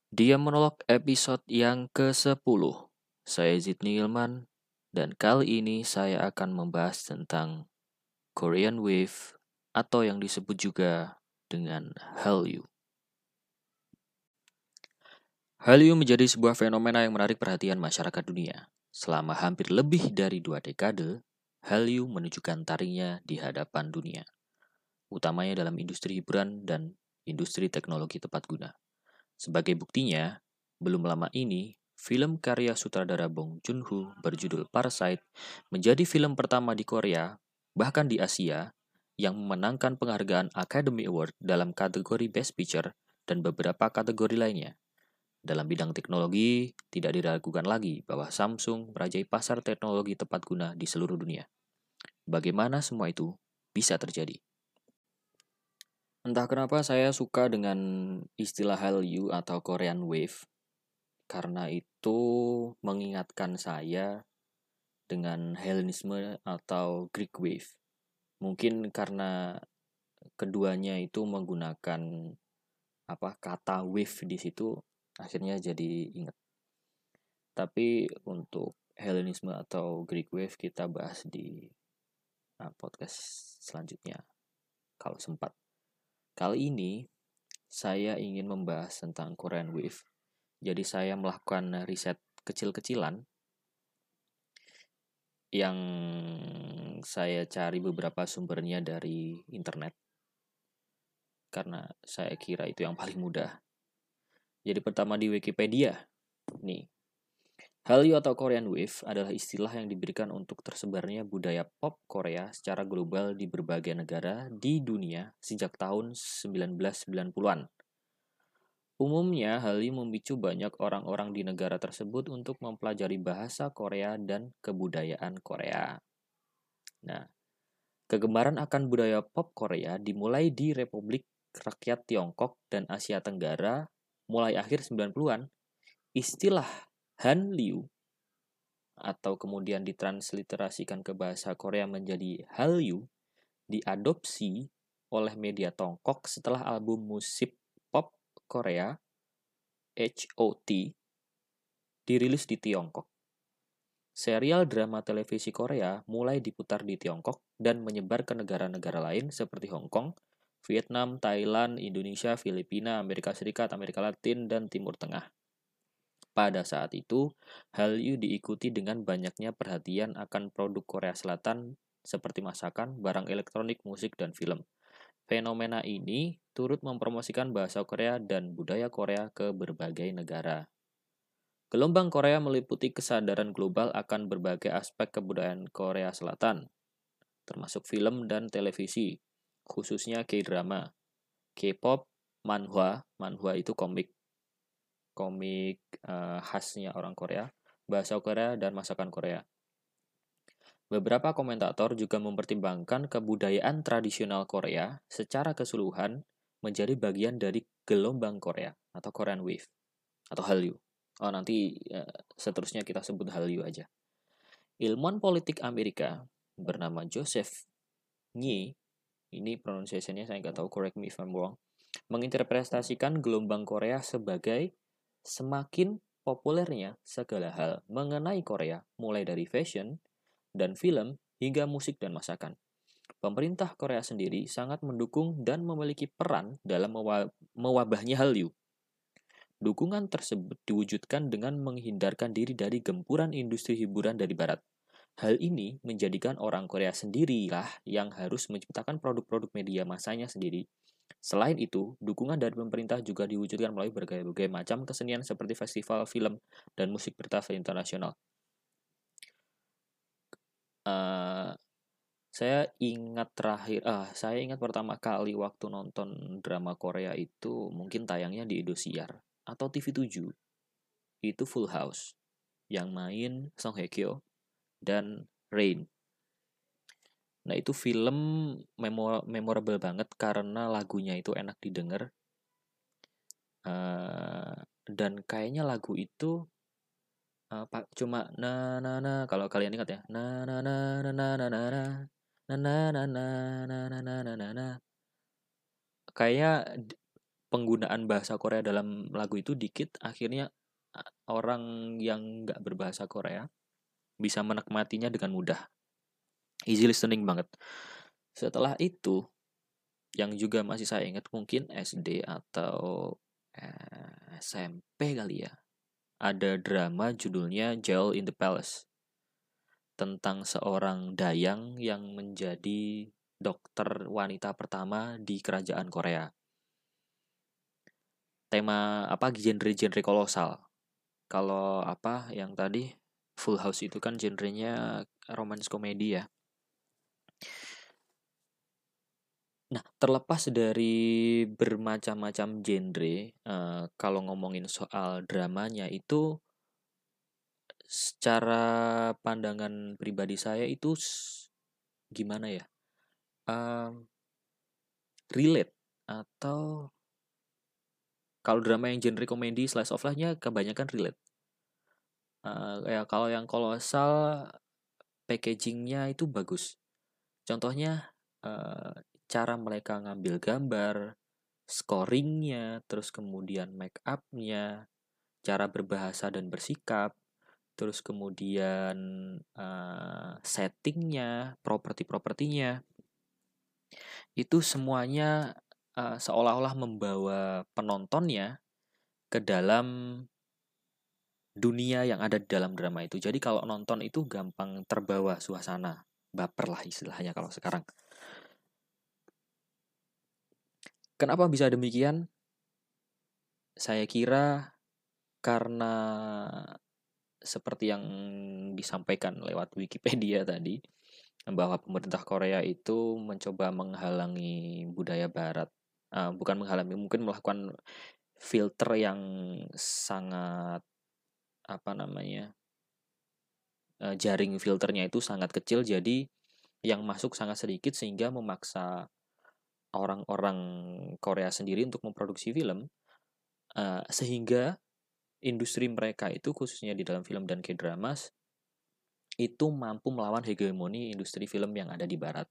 Dia Monolog episode yang ke-10. Saya Zidni Ilman, dan kali ini saya akan membahas tentang Korean Wave atau yang disebut juga dengan Hallyu. Hallyu menjadi sebuah fenomena yang menarik perhatian masyarakat dunia. Selama hampir lebih dari 2 dekade, Hallyu menunjukkan taringnya di hadapan dunia, utamanya dalam industri hiburan dan industri teknologi tepat guna. Sebagai buktinya, belum lama ini, film karya sutradara Bong Joon-ho berjudul Parasite menjadi film pertama di Korea, bahkan di Asia, yang memenangkan penghargaan Academy Award dalam kategori Best Picture dan beberapa kategori lainnya. Dalam bidang teknologi, tidak diragukan lagi bahwa Samsung merajai pasar teknologi tepat guna di seluruh dunia. Bagaimana semua itu bisa terjadi? Entah kenapa saya suka dengan istilah Hallyu atau Korean Wave, karena itu mengingatkan saya dengan Hellenisme atau Greek Wave. Mungkin karena keduanya itu menggunakan kata wave di situ, akhirnya jadi ingat. Tapi untuk Hellenisme atau Greek Wave kita bahas di podcast selanjutnya kalau sempat. Kali ini saya ingin membahas tentang Korean Wave. Jadi saya melakukan riset kecil-kecilan yang saya cari beberapa sumbernya dari internet, karena saya kira itu yang paling mudah. Jadi pertama di Wikipedia. Nih, Hallyu atau Korean Wave adalah istilah yang diberikan untuk tersebarnya budaya pop Korea secara global di berbagai negara di dunia sejak tahun 1990-an. Umumnya, Hallyu memicu banyak orang-orang di negara tersebut untuk mempelajari bahasa Korea dan kebudayaan Korea. Nah, kegemaran akan budaya pop Korea dimulai di Republik Rakyat Tiongkok dan Asia Tenggara mulai akhir 90-an. Istilah Hanliu atau kemudian ditransliterasikan ke bahasa Korea menjadi Hallyu diadopsi oleh media Tiongkok setelah album musik pop Korea HOT dirilis di Tiongkok. Serial drama televisi Korea mulai diputar di Tiongkok dan menyebar ke negara-negara lain seperti Hong Kong, Vietnam, Thailand, Indonesia, Filipina, Amerika Serikat, Amerika Latin, dan Timur Tengah. Pada saat itu, Hallyu diikuti dengan banyaknya perhatian akan produk Korea Selatan seperti masakan, barang elektronik, musik, dan film. Fenomena ini turut mempromosikan bahasa Korea dan budaya Korea ke berbagai negara. Gelombang Korea meliputi kesadaran global akan berbagai aspek kebudayaan Korea Selatan, termasuk film dan televisi, khususnya K-drama, K-pop, manhwa itu komik khasnya orang Korea, bahasa Korea, dan masakan Korea. Beberapa komentator juga mempertimbangkan kebudayaan tradisional Korea secara keseluruhan menjadi bagian dari gelombang Korea atau Korean Wave atau Hallyu. Nanti seterusnya kita sebut Hallyu aja. Ilmuwan politik Amerika bernama Joseph Nye, ini pronunciation-nya saya nggak tahu, correct me if I'm wrong, menginterpretasikan gelombang Korea sebagai semakin populernya segala hal mengenai Korea, mulai dari fashion dan film hingga musik dan masakan. Pemerintah Korea sendiri sangat mendukung dan memiliki peran dalam mewabahnya Hallyu. Dukungan tersebut diwujudkan dengan menghindarkan diri dari gempuran industri hiburan dari Barat. Hal ini menjadikan orang Korea sendirilah yang harus menciptakan produk-produk media masanya sendiri. Selain itu, dukungan dari pemerintah juga diwujudkan melalui berbagai macam kesenian seperti festival film dan musik bertaraf internasional. Saya ingat pertama kali waktu nonton drama Korea itu mungkin tayangnya di Indosiar atau TV7. Itu Full House yang main Song Hye Kyo dan Rain. Nah, itu film memorable banget karena lagunya itu enak didengar. Dan kayaknya lagu itu cuma na na na, kalau kalian ingat ya, na na na na na na na na na na na na na na na na. Kayaknya penggunaan bahasa Korea dalam lagu itu dikit, akhirnya orang yang nggak berbahasa Korea bisa menikmatinya dengan mudah. Easy listening banget. Setelah itu, yang juga masih saya ingat mungkin SD atau SMP kali ya. Ada drama judulnya Jewel in the Palace. Tentang seorang dayang yang menjadi dokter wanita pertama di kerajaan Korea. Tema apa, genre-genre kolosal. Kalau apa yang tadi Full House itu kan genrenya romance komedi ya. Nah, terlepas dari bermacam-macam genre, kalau ngomongin soal dramanya itu secara pandangan pribadi saya itu gimana ya? Em, Relate atau kalau drama yang genre komedi slice of life-nya kebanyakan relate. Ya kalau yang kolosal packagingnya itu bagus. Contohnya cara mereka ngambil gambar, scoringnya, terus kemudian make up-nya, cara berbahasa dan bersikap, terus kemudian settingnya, properti-propertinya, itu semuanya seolah-olah membawa penontonnya ke dalam dunia yang ada di dalam drama itu. Jadi kalau nonton itu gampang terbawa suasana, baper lah istilahnya kalau sekarang. Kenapa bisa demikian? Saya kira karena seperti yang disampaikan lewat Wikipedia tadi, bahwa pemerintah Korea itu mencoba menghalangi budaya Barat. Bukan menghalangi, mungkin melakukan filter yang sangat apa namanya, jaring filternya itu sangat kecil, jadi yang masuk sangat sedikit sehingga memaksa orang-orang Korea sendiri untuk memproduksi film, sehingga industri mereka itu khususnya di dalam film dan K-dramas itu mampu melawan hegemoni industri film yang ada di barat.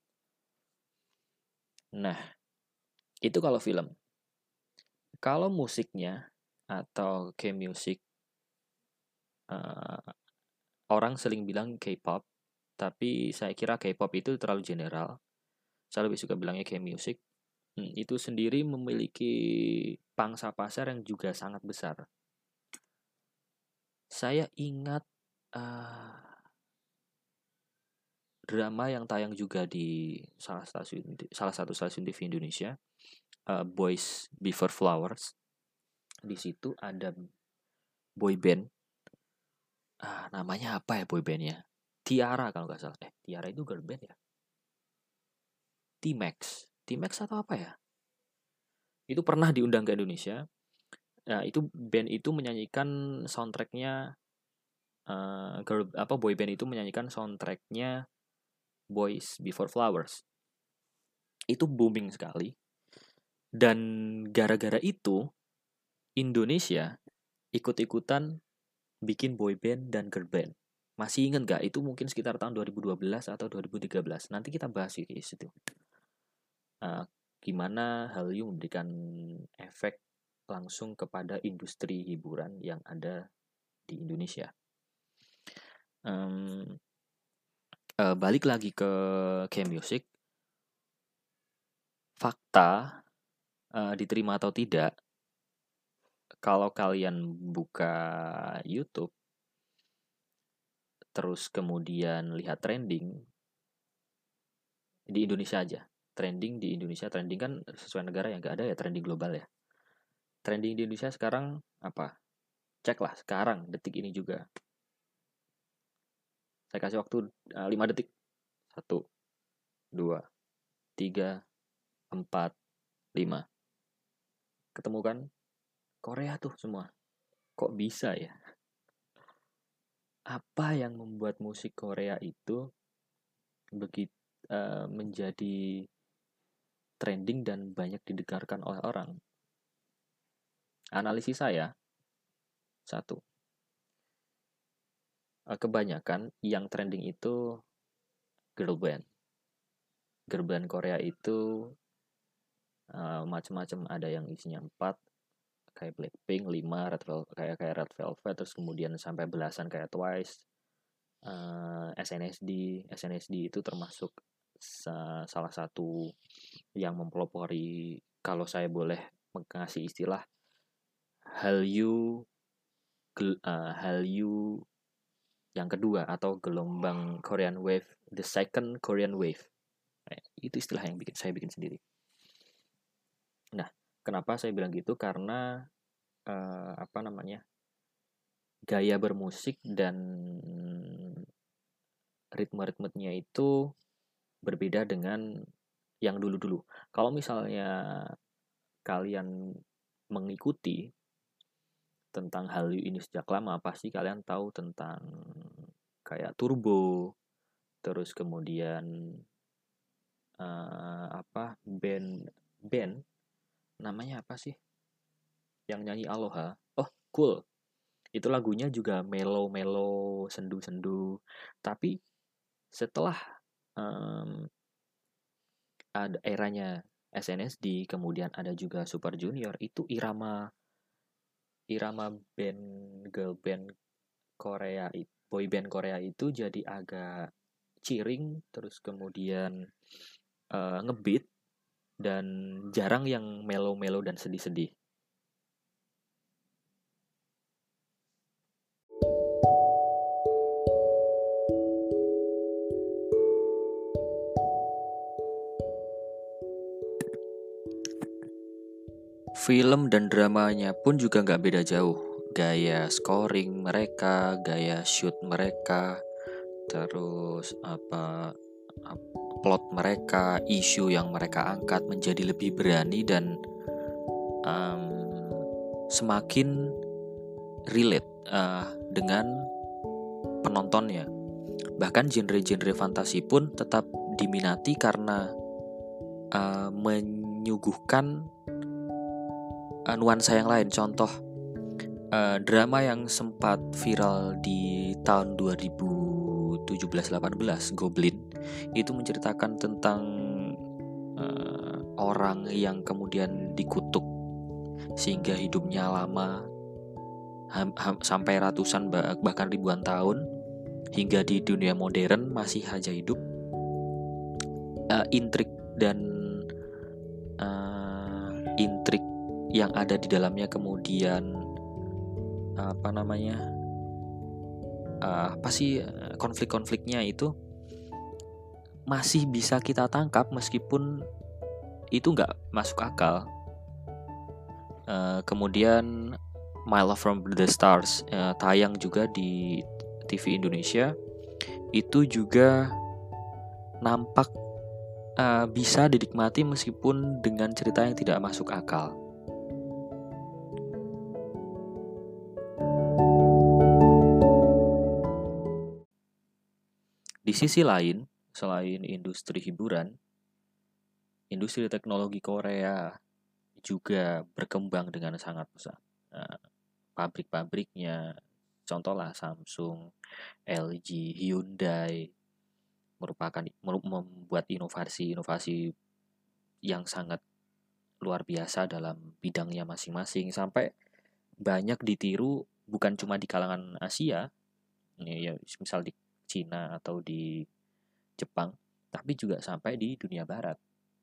Nah, itu kalau film. Kalau musiknya atau K-music, orang sering bilang K-pop, tapi saya kira K-pop itu terlalu general. Saya lebih suka bilangnya K-music. Itu sendiri memiliki pangsa pasar yang juga sangat besar. Saya ingat drama yang tayang juga di salah satu stasiun TV Indonesia, Boys Before Flowers. Di situ ada boy band. Namanya apa ya boy bandnya? Tiara kalau nggak salah. Tiara itu girl band ya? T-Max. T-Max atau apa ya? Itu pernah diundang ke Indonesia. Nah, itu band itu menyanyikan soundtracknya boy band itu menyanyikan soundtracknya Boys Before Flowers. Itu booming sekali. Dan gara-gara itu Indonesia ikut-ikutan bikin boy band dan girl band. Masih ingat gak? Itu mungkin sekitar tahun 2012 atau 2013. Nanti kita bahas di situ. Gimana Hallyu memberikan efek langsung kepada industri hiburan yang ada di Indonesia. Balik lagi ke K-music. Fakta, diterima atau tidak, kalau kalian buka YouTube, terus kemudian lihat trending, di Indonesia aja. Trending di Indonesia, trending kan sesuai negara yang gak ada ya trending global ya. Trending di Indonesia sekarang apa? Ceklah sekarang, detik ini juga. Saya kasih waktu 5 detik. 1, 2, 3, 4, 5. Ketemu kan? Korea tuh semua. Kok bisa ya? Apa yang membuat musik Korea itu begitu menjadi trending dan banyak didengarkan oleh orang? Analisis saya, satu, kebanyakan yang trending itu girl band. Girl band Korea itu macam-macam, ada yang isinya 4, kayak Blackpink, 5 kayak Red Velvet, terus kemudian sampai belasan kayak Twice, SNSD itu termasuk salah satu yang mempelopori, kalau saya boleh mengasih istilah, Hallyu Hallyu yang kedua atau gelombang Korean Wave, the second Korean Wave. Itu istilah yang saya bikin sendiri. Nah, kenapa saya bilang gitu? Karena gaya bermusik dan ritme-ritmenya itu berbeda dengan yang dulu-dulu. Kalau misalnya kalian mengikuti tentang Hallyu ini sejak lama, pasti kalian tahu tentang kayak Turbo, terus kemudian band namanya apa sih yang nyanyi Aloha? Oh, Cool. Itu lagunya juga mellow sendu-sendu. Tapi setelah ada eranya SNSD, kemudian ada juga Super Junior, itu irama band, girl band Korea, boy band Korea itu jadi agak ciring, terus kemudian ngebeat, dan jarang yang mellow-mellow dan sedih-sedih. Film dan dramanya pun juga nggak beda jauh. Gaya scoring mereka, gaya shoot mereka, terus plot mereka, isu yang mereka angkat menjadi lebih berani dan semakin relate dengan penontonnya. Bahkan genre-genre fantasi pun tetap diminati karena menyuguhkan nuansa yang lain. Contoh drama yang sempat viral di tahun 2017-18, Goblin, itu menceritakan tentang orang yang kemudian dikutuk sehingga hidupnya lama sampai ratusan bahkan ribuan tahun, hingga di dunia modern masih aja hidup. Intrik yang ada di dalamnya, kemudian konflik-konfliknya itu masih bisa kita tangkap meskipun itu nggak masuk akal. Kemudian My Love from the Stars tayang juga di TV Indonesia, itu juga nampak bisa dinikmati meskipun dengan cerita yang tidak masuk akal. Di sisi lain, selain industri hiburan, industri teknologi Korea juga berkembang dengan sangat pesat. Pabrik-pabriknya, contohlah Samsung, LG, Hyundai, membuat inovasi-inovasi yang sangat luar biasa dalam bidangnya masing-masing, sampai banyak ditiru bukan cuma di kalangan Asia, ya misal di Cina atau di Jepang, tapi juga sampai di dunia barat.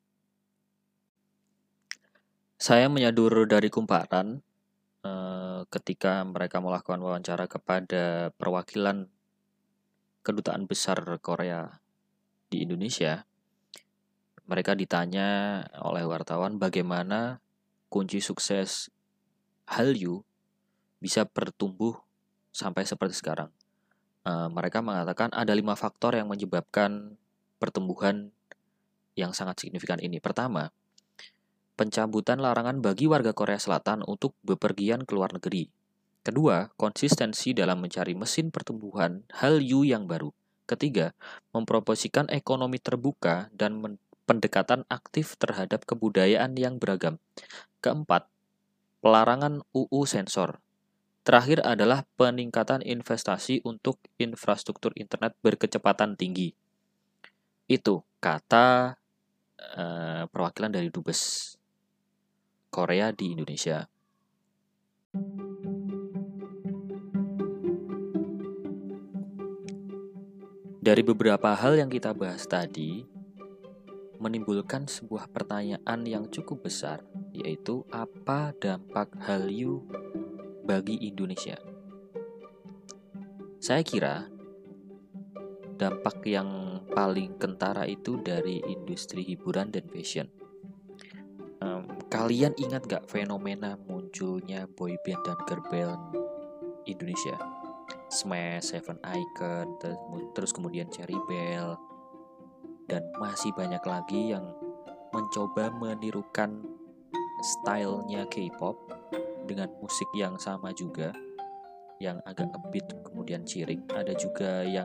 Saya menyadur dari kumparan ketika mereka melakukan wawancara kepada perwakilan Kedutaan Besar Korea di Indonesia. Mereka ditanya oleh wartawan bagaimana kunci sukses Hallyu bisa bertumbuh sampai seperti sekarang. Mereka mengatakan ada 5 faktor yang menyebabkan pertumbuhan yang sangat signifikan ini. Pertama, pencabutan larangan bagi warga Korea Selatan untuk bepergian ke luar negeri. Kedua, konsistensi dalam mencari mesin pertumbuhan Hallyu yang baru. Ketiga, mempromosikan ekonomi terbuka dan pendekatan aktif terhadap kebudayaan yang beragam. Keempat, pelarangan UU sensor. Terakhir adalah peningkatan investasi untuk infrastruktur internet berkecepatan tinggi. Itu kata perwakilan dari Dubes Korea di Indonesia. Dari beberapa hal yang kita bahas tadi, menimbulkan sebuah pertanyaan yang cukup besar, yaitu apa dampak Hallyu bagi Indonesia? Saya kira dampak yang paling kentara itu dari industri hiburan dan fashion. Kalian ingat gak fenomena munculnya boyband dan girlband Indonesia? Smash, Seven Icon, terus kemudian Cherry Bell, dan masih banyak lagi yang mencoba menirukan stylenya K-pop dengan musik yang sama juga, yang agak ngebeat kemudian ciring. Ada juga yang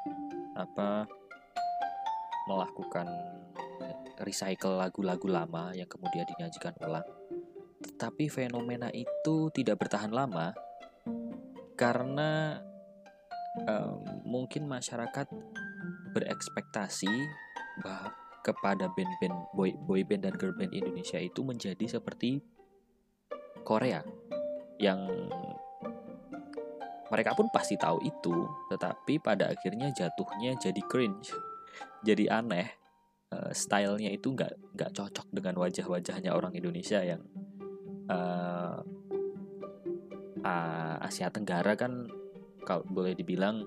melakukan recycle lagu-lagu lama yang kemudian dinyanyikan ulang. Tetapi fenomena itu tidak bertahan lama karena mungkin masyarakat berekspektasi bahwa kepada band-band boyband dan girlband Indonesia itu menjadi seperti Korea, yang mereka pun pasti tahu itu, tetapi pada akhirnya jatuhnya jadi cringe, jadi aneh. Stylenya itu nggak cocok dengan wajah-wajahnya orang Indonesia yang Asia Tenggara kan, kalau boleh dibilang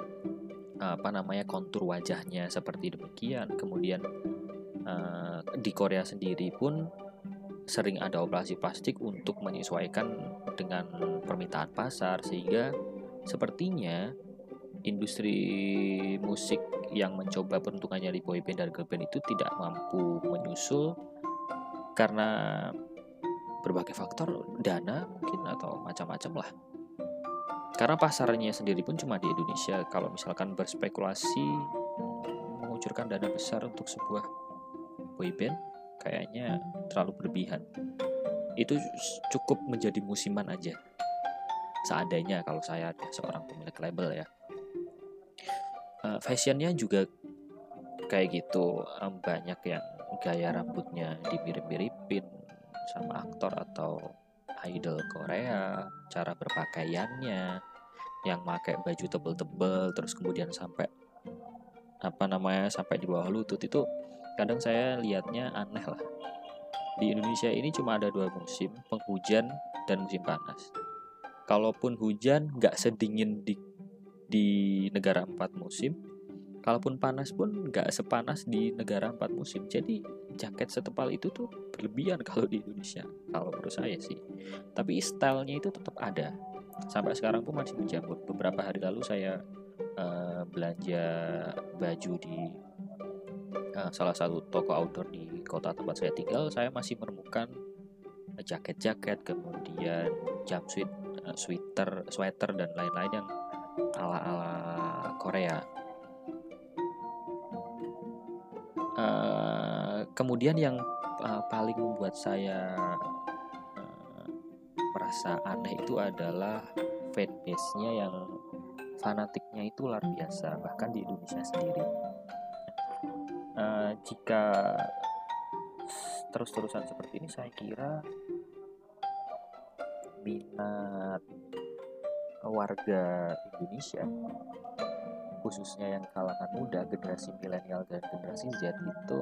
kontur wajahnya seperti demikian. Kemudian di Korea sendiri pun sering ada operasi plastik untuk menyesuaikan dengan permintaan pasar, sehingga sepertinya industri musik yang mencoba peruntukannya di boyband dan girlband itu tidak mampu menyusul karena berbagai faktor, dana mungkin atau macam-macam lah. Karena pasarnya sendiri pun cuma di Indonesia. Kalau misalkan berspekulasi mengucurkan dana besar untuk sebuah boyband, kayaknya terlalu berlebihan. Itu cukup menjadi musiman aja, seandainya kalau saya ada seorang pemilik label ya. Fashionnya juga kayak gitu, banyak yang gaya rambutnya dimirip-miripin sama aktor atau idol Korea, cara berpakaiannya yang pakai baju tebel-tebel terus kemudian sampai sampai di bawah lutut, itu kadang saya lihatnya aneh lah. Di Indonesia ini cuma ada 2 musim, penghujan dan musim panas. Kalaupun hujan nggak sedingin di negara 4 musim, kalaupun panas pun nggak sepanas di negara 4 musim. Jadi jaket setebal itu tuh berlebihan kalau di Indonesia, kalau menurut saya sih. Tapi stylenya itu tetap ada, sampai sekarang pun masih menjamur. Beberapa hari lalu saya belanja baju di salah satu toko outdoor di kota tempat saya tinggal. Saya masih menemukan jaket-jaket, kemudian jumpsuit, sweater dan lain-lain yang ala-ala Korea. Kemudian yang paling membuat saya merasa aneh itu adalah fanbase-nya yang fanatiknya itu luar biasa, bahkan di Indonesia sendiri. Jika terus-terusan seperti ini, saya kira minat warga Indonesia, khususnya yang kalangan muda, generasi milenial dan generasi Z, itu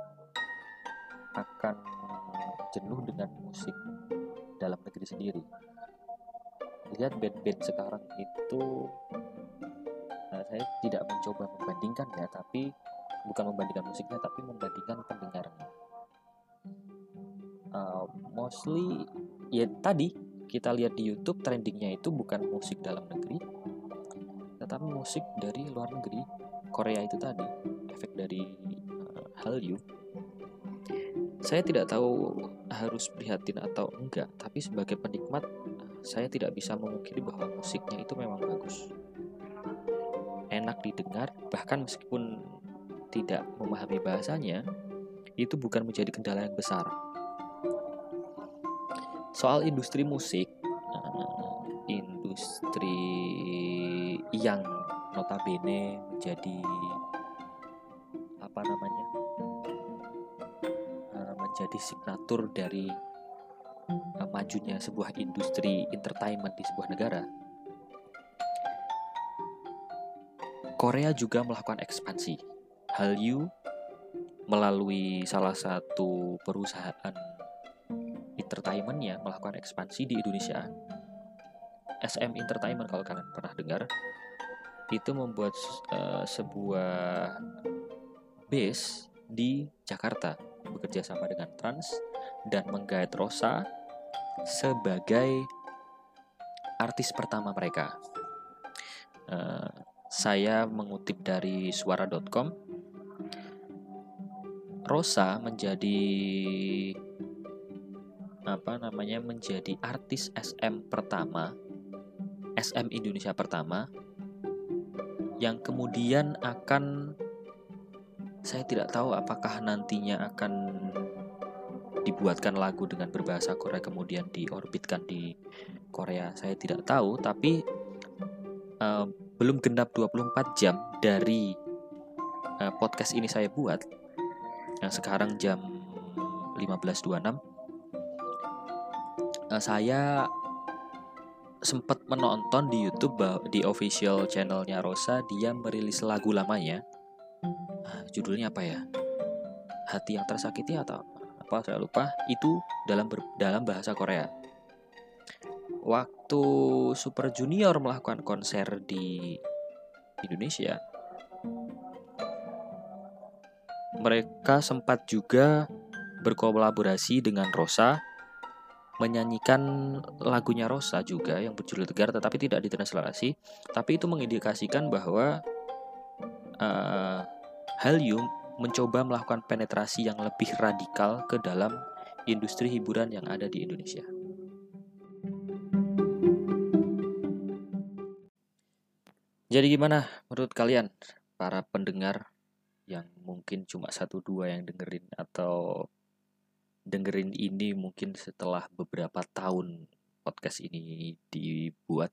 akan jenuh dengan musik dalam negeri sendiri. Lihat band-band sekarang itu, saya tidak mencoba membandingkan ya, tapi bukan membandingkan musiknya, tapi membandingkan pendengarnya. Mostly ya tadi kita lihat di YouTube, trendingnya itu bukan musik dalam negeri, tetapi musik dari luar negeri, Korea itu tadi, efek dari Hallyu. Saya tidak tahu harus prihatin atau enggak, tapi sebagai penikmat, saya tidak bisa memungkiri bahwa musiknya itu memang bagus, enak didengar, bahkan meskipun tidak memahami bahasanya, itu bukan menjadi kendala yang besar. Soal industri musik, industri yang notabene menjadi menjadi signatur dari majunya sebuah industri entertainment di sebuah negara. Korea juga melakukan ekspansi. Hallyu melalui salah satu perusahaan entertainment-nya melakukan ekspansi di Indonesia. SM Entertainment kalau kalian pernah dengar, itu membuat sebuah base di Jakarta, bekerja sama dengan Trans dan menggait Rosa sebagai artis pertama mereka. Saya mengutip dari suara.com, Rosa menjadi artis SM pertama, SM Indonesia pertama, yang kemudian akan, saya tidak tahu apakah nantinya akan dibuatkan lagu dengan berbahasa Korea kemudian diorbitkan di Korea, saya tidak tahu, tapi belum genap 24 jam dari podcast ini saya buat, yang sekarang jam 15.26, saya sempat menonton di YouTube di official channelnya Rosa, dia merilis lagu lamanya. Judulnya apa ya? Hati yang tersakiti atau apa? Saya lupa. Itu dalam bahasa Korea. Waktu Super Junior melakukan konser di Indonesia, mereka sempat juga berkolaborasi dengan Rosa, menyanyikan lagunya Rosa juga yang berjudul Tegar, tetapi tidak ditranslasi. Tapi itu mengindikasikan bahwa Hallyu mencoba melakukan penetrasi yang lebih radikal ke dalam industri hiburan yang ada di Indonesia. Jadi gimana menurut kalian, para pendengar yang mungkin cuma 1-2 yang dengerin, atau dengerin ini mungkin setelah beberapa tahun podcast ini dibuat?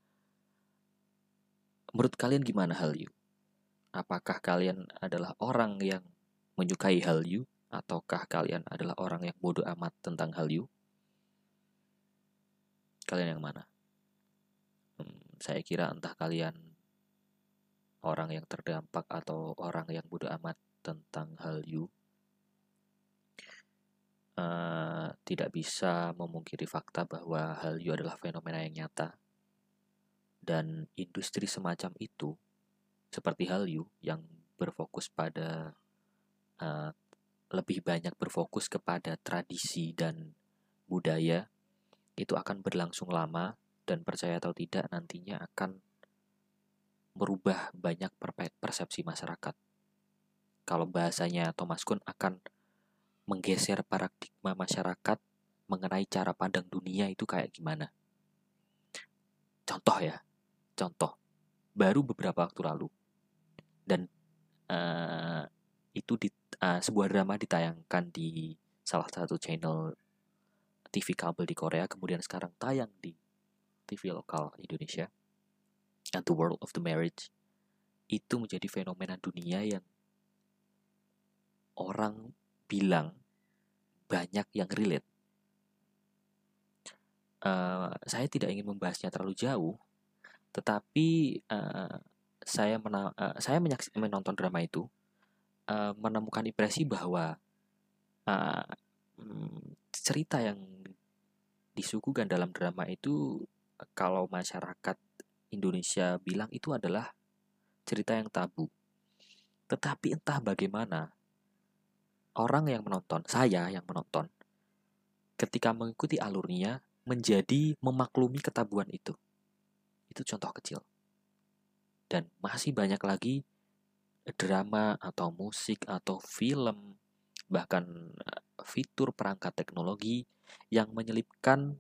Menurut kalian gimana Hallyu? Apakah kalian adalah orang yang menyukai Hallyu, ataukah kalian adalah orang yang bodoh amat tentang Hallyu? Kalian yang mana? Saya kira entah kalian orang yang terdampak atau orang yang bodoh amat tentang Hallyu, tidak bisa memungkiri fakta bahwa Hallyu adalah fenomena yang nyata, dan industri semacam itu seperti Hallyu yang berfokus pada lebih banyak berfokus kepada tradisi dan budaya, itu akan berlangsung lama, dan percaya atau tidak nantinya akan merubah banyak persepsi masyarakat. Kalau bahasanya Thomas Kuhn, akan menggeser paradigma masyarakat mengenai cara pandang dunia itu kayak gimana. Contoh, baru beberapa waktu lalu, dan itu sebuah drama ditayangkan di salah satu channel TV kabel di Korea, kemudian sekarang tayang di TV lokal Indonesia, and The World of the Marriage. Itu menjadi fenomena dunia yang orang bilang banyak yang relate. Saya tidak ingin membahasnya terlalu jauh, tetapi saya menonton drama itu, menemukan impresi bahwa cerita yang disuguhkan dalam drama itu, kalau masyarakat Indonesia bilang itu adalah cerita yang tabu. Tetapi entah bagaimana orang yang menonton, saya yang menonton, ketika mengikuti alurnya menjadi memaklumi ketabuhan itu. Itu contoh kecil. Dan masih banyak lagi drama atau musik atau film, bahkan fitur perangkat teknologi yang menyelipkan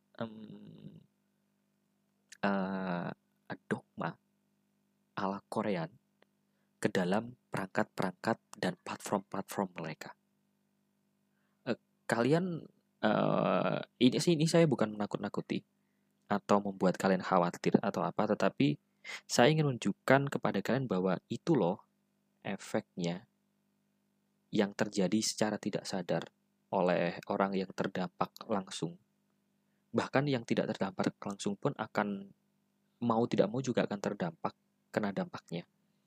dogma ala Korean ke dalam perangkat-perangkat dan platform-platform mereka. Kalian, ini saya bukan menakut-nakuti atau membuat kalian khawatir atau apa, tetapi saya ingin menunjukkan kepada kalian bahwa itu loh efeknya yang terjadi secara tidak sadar oleh orang yang terdampak langsung. Bahkan yang tidak terdampak langsung pun akan mau tidak mau juga akan terdampak, kena dampaknya.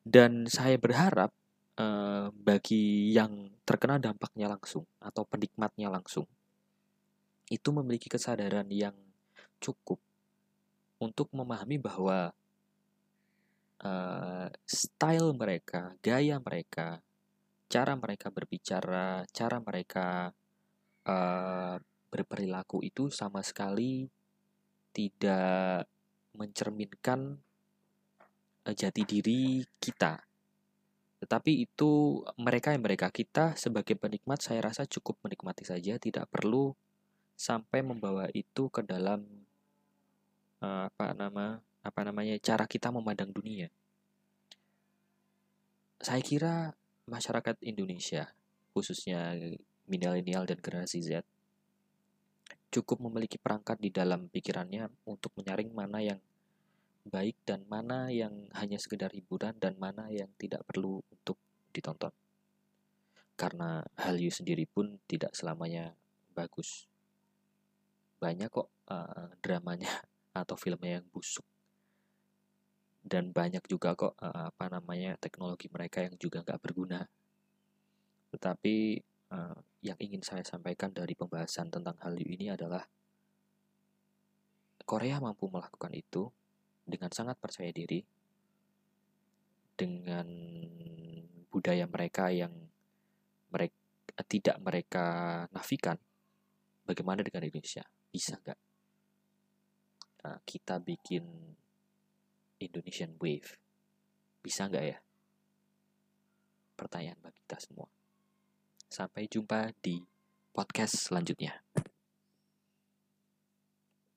Dan saya berharap bagi yang terkena dampaknya langsung atau penikmatnya langsung itu memiliki kesadaran yang cukup untuk memahami bahwa style mereka, gaya mereka, cara mereka berbicara, cara mereka berperilaku itu sama sekali tidak mencerminkan jati diri kita. Tetapi itu mereka kita sebagai penikmat saya rasa cukup menikmati saja, tidak perlu sampai membawa itu ke dalam apa namanya cara kita memandang dunia. Saya kira masyarakat Indonesia, khususnya milenial dan generasi Z, cukup memiliki perangkat di dalam pikirannya untuk menyaring mana yang baik dan mana yang hanya sekedar hiburan dan mana yang tidak perlu untuk ditonton. Karena Hallyu sendiri pun tidak selamanya bagus. Banyak kok dramanya atau filmnya yang busuk. Dan banyak juga kok teknologi mereka yang juga nggak berguna. Tetapi yang ingin saya sampaikan dari pembahasan tentang Hallyu ini adalah Korea mampu melakukan itu dengan sangat percaya diri, dengan budaya mereka yang tidak mereka nafikan. Bagaimana dengan Indonesia? Bisa nggak kita bikin Indonesian Wave? Bisa nggak ya? Pertanyaan bagi kita semua. Sampai jumpa di podcast selanjutnya.